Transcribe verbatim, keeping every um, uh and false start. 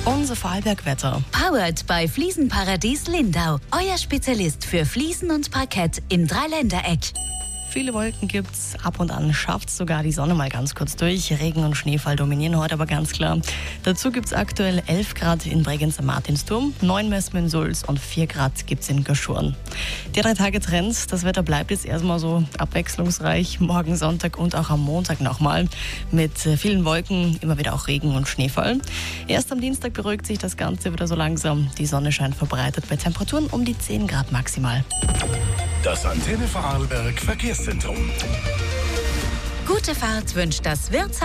Unser Vorarlberg-Wetter. Powered bei Fliesenparadies Lindau. Euer Spezialist für Fliesen und Parkett im Dreiländereck. Viele Wolken gibt's, ab und an schafft sogar die Sonne mal ganz kurz durch. Regen und Schneefall dominieren heute aber ganz klar. Dazu gibt's aktuell elf Grad in Bregenz am Martinsturm, neun messen wir in Sulz und vier Grad gibt's in Gaschurn. Der drei Tage Trend, das Wetter bleibt jetzt erstmal so abwechslungsreich. Morgen Sonntag und auch am Montag nochmal mit vielen Wolken, immer wieder auch Regen und Schneefall. Erst am Dienstag beruhigt sich das Ganze wieder so langsam. Die Sonne scheint verbreitet bei Temperaturen um die zehn Grad maximal. Das Antenne Vorarlberg Verkehrszentrum. Gute Fahrt wünscht das Wirtshaus.